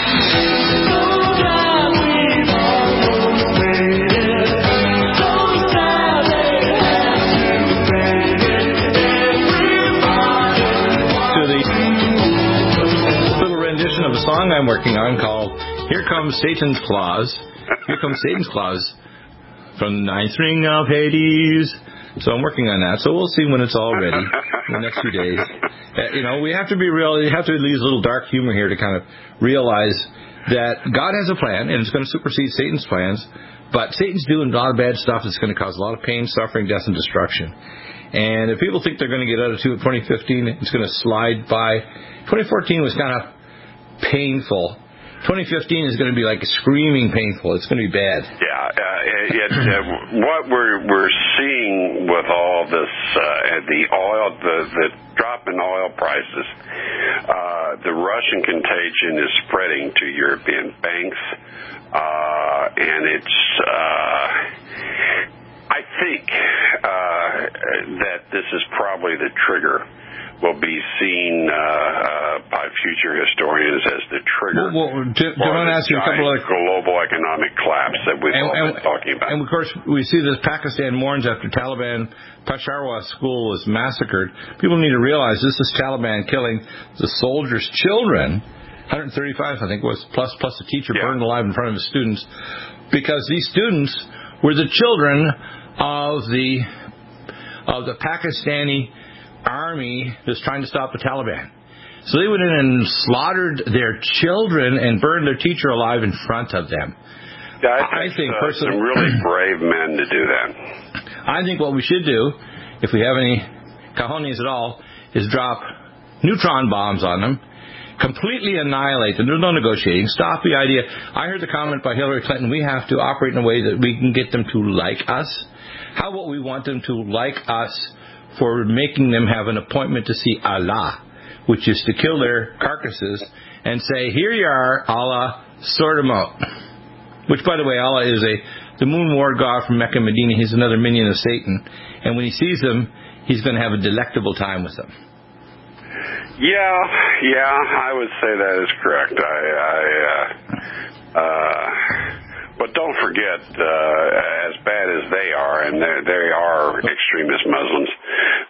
Of a song I'm working on called Here Comes Satan's Claus. Here Comes Satan's Claus from the ninth ring of Hades. So I'm working on that. So we'll see when it's all ready in the next few days. Uh, you know, we have to be real. You have to use a little dark humor here to kind of realize that God has a plan, and it's going to supersede Satan's plans. But Satan's doing a lot of bad stuff that's going to cause a lot of pain, suffering, death, and destruction. And if people think they're going to get out of twenty fifteen, it's going to slide by. twenty fourteen was kind of painful. twenty fifteen is going to be like screaming painful. It's going to be bad. Yeah, uh, it, uh, what we're we're seeing with all this, uh, the oil, the the drop in oil prices, uh, the Russian contagion is spreading to European banks, uh, and it's. Uh, I think uh, that this is probably the trigger. Will be seen uh, uh, by future historians as the trigger well, well, to, for to the ask you a couple of global economic collapse that we've and, all and, been talking about. And, of course, we see this Pakistan mourns after Taliban Peshawar school was massacred. People need to realize this is Taliban killing the soldiers' children, one hundred thirty-five, I think, was plus plus a teacher yeah. burned alive in front of his students, because these students were the children of the of the Pakistani army that's trying to stop the Taliban. So they went in and slaughtered their children and burned their teacher alive in front of them. Yeah, I think, I think uh, personally, some really brave men to do that. I think what we should do, if we have any cojones at all, is drop neutron bombs on them, completely annihilate them. There's no negotiating. Stop the idea. I heard the comment by Hillary Clinton, we have to operate in a way that we can get them to like us. How about we want them to like us for making them have an appointment to see Allah, which is to kill their carcasses and say, here you are, Allah, sort them out. Which, by the way, Allah is a the moon war god from Mecca, Medina. He's another minion of Satan. And when he sees them, he's going to have a delectable time with them. Yeah, yeah, I would say that is correct. I, I uh, uh, but don't forget, uh, as bad as they are, and they are extremist Muslims,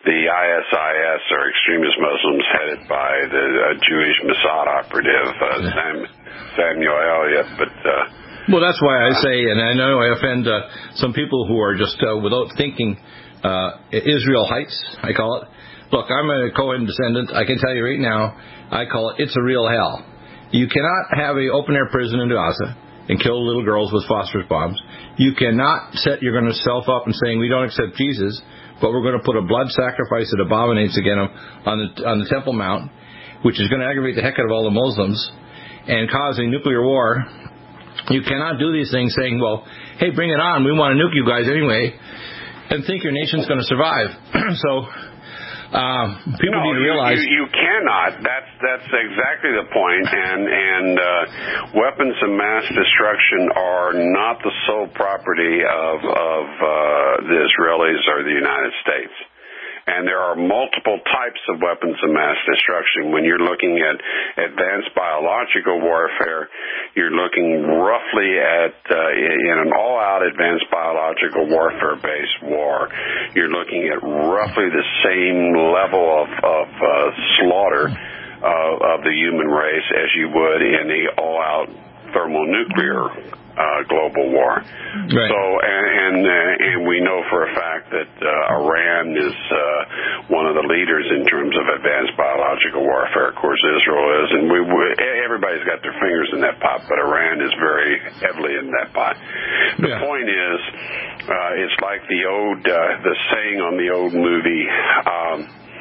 S I S, or extremist Muslims, headed by the uh, Jewish Mossad operative uh, Sam, Samuel Elliott. But uh, well, that's why I say, and I know I offend uh, some people who are just uh, without thinking. Uh, Israel Heights, I call it. Look, I'm a Cohen descendant. I can tell you right now, I call it, it's a real hell. You cannot have an open-air prison in Gaza and kill little girls with phosphorus bombs. You cannot set your going to self up and saying, we don't accept Jesus, but we're going to put a blood sacrifice that abominates against him on the, on the Temple Mount, which is going to aggravate the heck out of all the Muslims and cause a nuclear war. You cannot do these things saying, well, hey, bring it on. We want to nuke you guys anyway, and think your nation's going to survive. so um, people no, need to realize you, you, you cannot. That's that's exactly the point. And and uh, weapons of mass destruction are not the sole property of of uh, the Israelis or the United States. And there are multiple types of weapons of mass destruction. When you're looking at advanced biological warfare, you're looking roughly at, uh, in an all-out advanced biological warfare-based war, you're looking at roughly the same level of, of uh, slaughter uh, of the human race as you would in the all-out thermonuclear Uh, global war. Right. So, and and, uh, and we know for a fact that uh, Iran is uh, one of the leaders in terms of advanced biological warfare. Of course, Israel is, and we, we everybody's got their fingers in that pot, but Iran is very heavily in that pot. The yeah. point is, uh, it's like the old uh, the saying on the old movie. Um,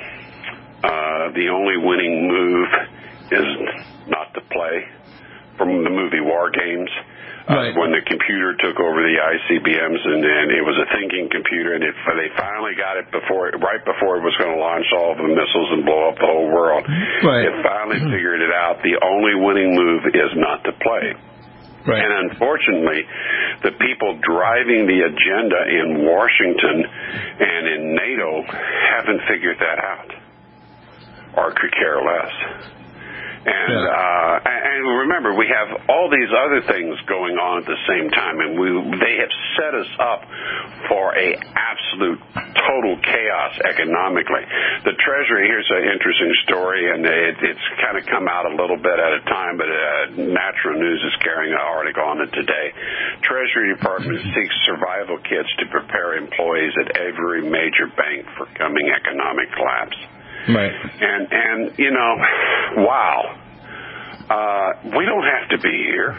uh, the only winning move is not to play, from the movie War Games. Uh, right. When the computer took over the I C B Ms, and, and it was a thinking computer, and it, they finally got it before, right before it was going to launch all of the missiles and blow up the whole world. Right. It finally figured it out. The only winning move is not to play. Right. And unfortunately, the people driving the agenda in Washington and in NATO haven't figured that out, or could care less. And, yeah. uh, and remember, we have all these other things going on at the same time, and we they have set us up for a absolute total chaos economically. The Treasury, here's an interesting story, and it, it's kind of come out a little bit at a time, but uh, Natural News is carrying an article on it today. Treasury Department seeks survival kits to prepare employees at every major bank for coming economic collapse. Right. And, and you know, wow. Uh, we don't have to be here.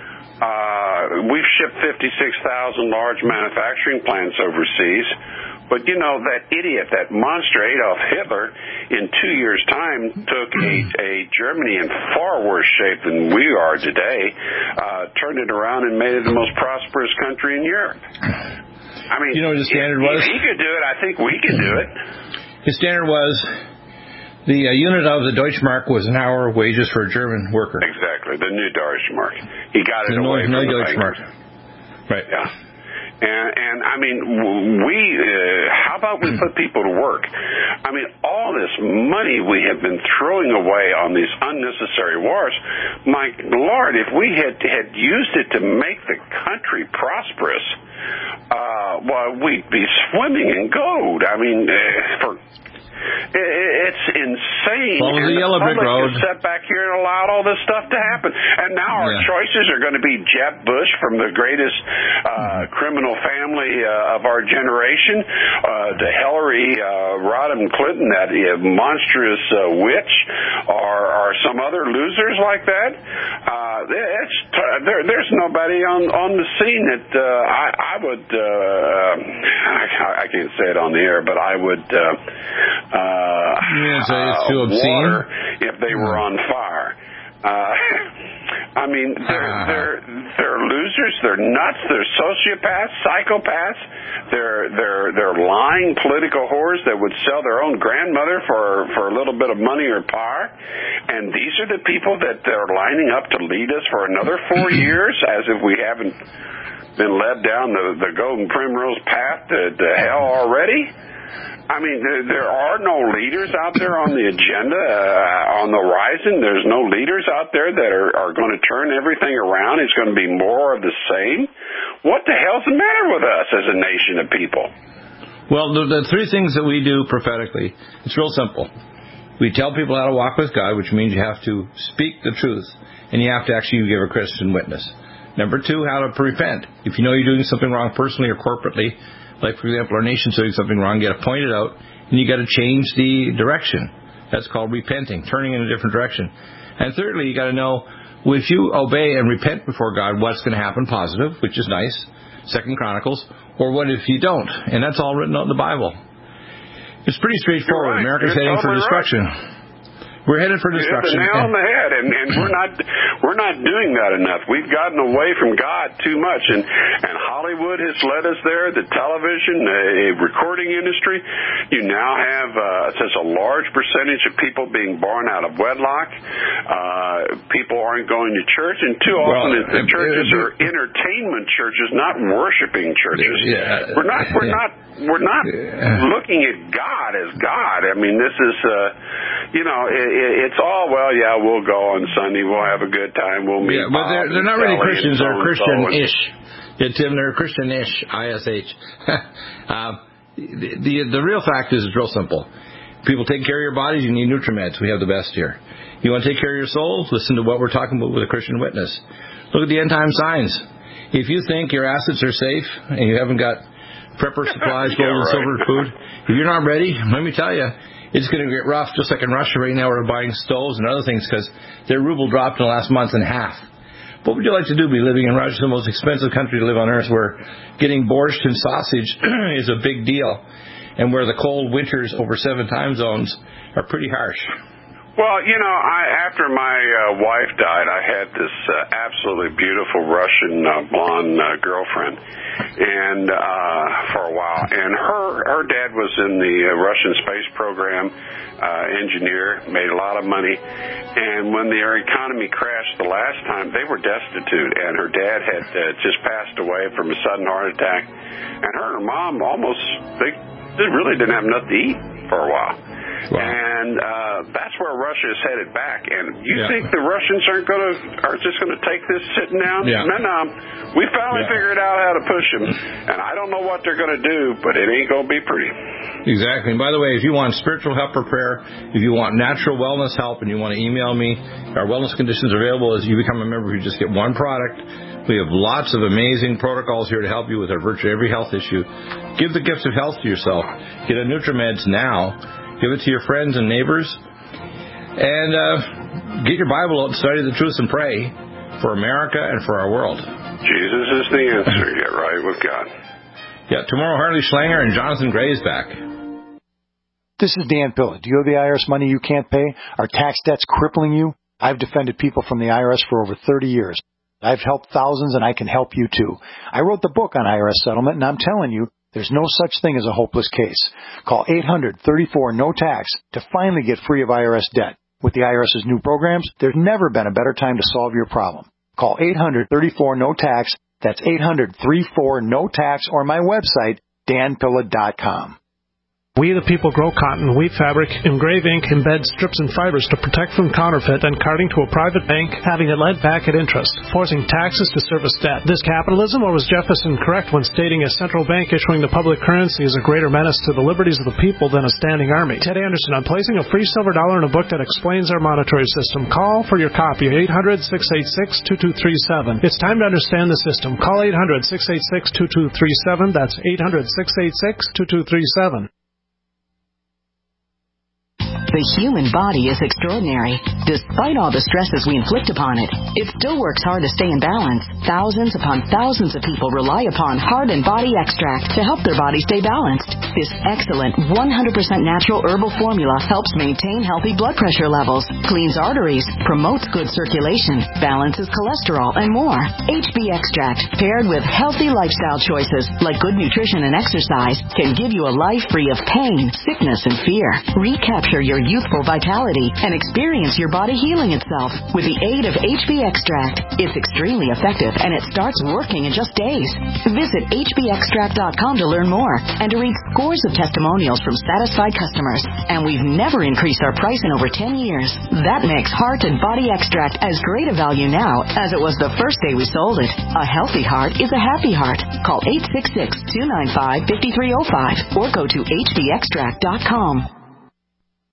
Uh, we've shipped fifty-six thousand large manufacturing plants overseas. But, you know, that idiot, that monster Adolf Hitler, in two years' time, took a, a Germany in far worse shape than we are today, uh, turned it around and made it the most prosperous country in Europe. I mean, you know what the standard if, was? If he could do it, I think we can do it. His standard was the uh, unit of the Deutschmark was an hour of wages for a German worker. Exactly, the new Deutschmark. He got it the away no, from no the Deutschmark. Right. Yeah. And, and I mean, we, uh, how about we put people to work? I mean, all this money we have been throwing away on these unnecessary wars, my Lord, if we had, had used it to make the country prosperous, uh, well, we'd be swimming in gold. I mean, uh, for... It's insane. Follow the yellow brick road. Sat back here and allowed all this stuff to happen, and now our yeah. choices are going to be Jeb Bush from the greatest uh, criminal family uh, of our generation, uh, to Hillary uh, Rodham Clinton, that uh, monstrous uh, witch, or, or some other losers like that. Uh, it's t- there, there's nobody on on the scene that uh, I, I would. Uh, I, I can't say it on the air, but I would. Uh, Uh, yeah, so it's too uh, obscene. Water if they were on fire. Uh, I mean, they're uh, they're they're losers. They're nuts. They're sociopaths, psychopaths. They're they're they're lying political whores that would sell their own grandmother for for a little bit of money or power. And these are the people that they're lining up to lead us for another four years, as if we haven't been led down the the golden primrose path to, to hell already. I mean, there, there are no leaders out there on the agenda, uh, on the horizon. There's no leaders out there that are, are going to turn everything around. It's going to be more of the same. What the hell's the matter with us as a nation of people? Well, the, the three things that we do prophetically, it's real simple. We tell people how to walk with God, which means you have to speak the truth, and you have to actually give a Christian witness. Number two, how to repent. If you know you're doing something wrong personally or corporately, like, for example, our nation's doing something wrong, you got to point it out, and you got to change the direction. That's called repenting, turning in a different direction. And thirdly, you got to know, if you obey and repent before God, what's going to happen positive, which is nice, Second Chronicles, or what if you don't? And that's all written out in the Bible. It's pretty straightforward. Right. America's You're heading totally for destruction. Right. We're headed for destruction. You hit the nail on the head, and, and we're not we're not doing that enough. We've gotten away from God too much, and, and Hollywood has led us there. The television, the recording industry. You now have uh, such a large percentage of people being born out of wedlock. Uh, people aren't going to church, and too often well, the churches uh, are entertainment churches, not worshiping churches. Yeah, we're not we're yeah. not we're not yeah. looking at God as God. I mean, this is uh, you know. It, It's all, well, yeah, we'll go on Sunday, we'll have a good time, we'll meet. Yeah, but they're, they're not really Christians, they're Christian-ish. Yeah, Tim, they're Christian-ish, I S H. um, the, the the real fact is it's real simple. People take care of your bodies, you need NutriMeds. We have the best here. You want to take care of your soul? Listen to what we're talking about with a Christian witness. Look at the end-time signs. If you think your assets are safe and you haven't got prepper supplies, gold and silver food, if you're not ready, let me tell you, it's going to get rough, just like in Russia right now. We're buying stoves and other things because their ruble dropped in the last month and a half. What would you like to do? Be living in Russia, the most expensive country to live on earth, where getting borscht and sausage is a big deal, and where the cold winters over seven time zones are pretty harsh. Well, you know, I, after my uh, wife died, I had this uh, absolutely beautiful Russian uh, blonde uh, girlfriend, and uh, for a while. And her her dad was in the uh, Russian space program, uh, engineer, made a lot of money. And when their economy crashed the last time, they were destitute, and her dad had uh, just passed away from a sudden heart attack. And her and her mom almost, they, they really didn't have enough to eat for a while. Wow. And uh, that's where Russia is headed back. And you yeah. think the Russians aren't going to are just going to take this sitting down? Yeah. No, no. We finally yeah. figured out how to push them, and I don't know what they're going to do, but it ain't going to be pretty. Exactly. And by the way, if you want spiritual help or prayer, if you want natural wellness help, and you want to email me, our wellness conditions are available. As you become a member, you just get one product. We have lots of amazing protocols here to help you with our virtually every health issue. Give the gift of health to yourself. Get a NutriMeds now. Give it to your friends and neighbors. And uh, get your Bible out and study the truth and pray for America and for our world. Jesus is the answer. Get right with God. Yeah, tomorrow Harley Schlanger and Jonathan Gray's back. This is Dan Pilla. Do you owe the I R S money you can't pay? Are tax debts crippling you? I've defended people from the I R S for over thirty years. I've helped thousands, and I can help you too. I wrote the book on I R S settlement, and I'm telling you, there's no such thing as a hopeless case. Call eight hundred, thirty-four, no tax to finally get free of I R S debt. With the IRS's new programs, there's never been a better time to solve your problem. Call eight hundred, thirty-four, no tax. That's eight hundred, thirty-four, no tax, or my website, dan pilla dot com. We the people grow cotton, weave fabric, engrave ink, embed strips and fibers to protect from counterfeit and carting to a private bank, having it lent back at interest, forcing taxes to service debt. This capitalism, or was Jefferson correct when stating a central bank issuing the public currency is a greater menace to the liberties of the people than a standing army? Ted Anderson, I'm placing a free silver dollar in a book that explains our monetary system. Call for your copy, eight hundred, six eight six, two two three seven. It's time to understand the system. Call eight hundred, six eight six, two two three seven. That's eight hundred, six eight six, two two three seven. The human body is extraordinary. Despite all the stresses we inflict upon it, it still works hard to stay in balance. Thousands upon thousands of people rely upon Heart and Body Extract to help their body stay balanced. This excellent one hundred percent natural herbal formula helps maintain healthy blood pressure levels, cleans arteries, promotes good circulation, balances cholesterol, and more. H B Extract, paired with healthy lifestyle choices like good nutrition and exercise, can give you a life free of pain, sickness, and fear. Recapture your youthful vitality and experience your body healing itself with the aid of H B Extract. It's extremely effective and it starts working in just days. Visit H B extract dot com to learn more and to read scores scores of testimonials from satisfied customers, and we've never increased our price in over ten years. That makes Heart and Body Extract as great a value now as it was the first day we sold it. A healthy heart is a happy heart. Call eight six six, two nine five, five three zero five or go to h b extract dot com.